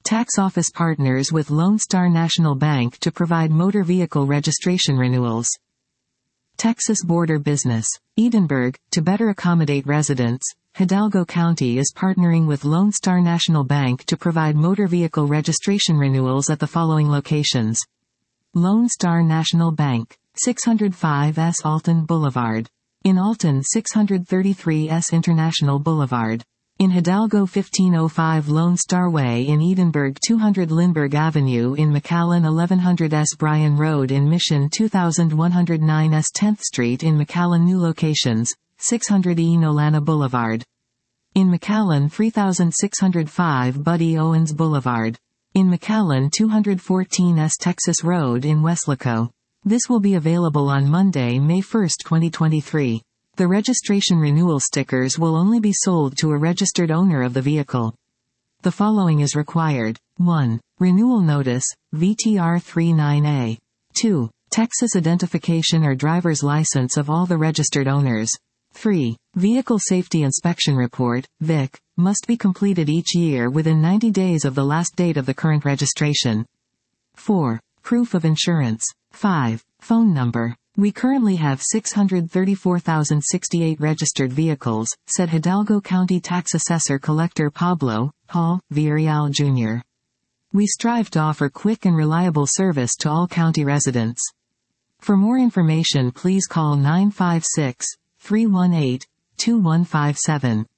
Tax office partners with Lone Star National Bank to provide motor vehicle registration renewals. Texas Border Business. Edinburgh, to better accommodate residents, Hidalgo County is partnering with Lone Star National Bank to provide motor vehicle registration renewals at the following locations. Lone Star National Bank, 605 S Alton Boulevard. In Alton 633 S International Boulevard. In Hidalgo 1505 Lone Star Way. In Edinburgh 200 Lindbergh Avenue. In McAllen 1100 S Bryan Road. In Mission 2109 S 10th Street. In McAllen new locations, 600 E Nolana Boulevard. In McAllen 3605 Buddy Owens Boulevard. In McAllen 214 S Texas Road. In Weslaco. This will be available on Monday, May 1, 2023. The registration renewal stickers will only be sold to a registered owner of the vehicle. The following is required. 1. Renewal notice, VTR 39A. 2. Texas identification or driver's license of all the registered owners. 3. Vehicle Safety Inspection Report, VIC, must be completed each year within 90 days of the last date of the current registration. 4. Proof of insurance. 5. Phone number. We currently have 634,068 registered vehicles, said Hidalgo County Tax Assessor Collector Pablo Hall Villarreal Jr. We strive to offer quick and reliable service to all county residents. For more information, please call 956-318-2157.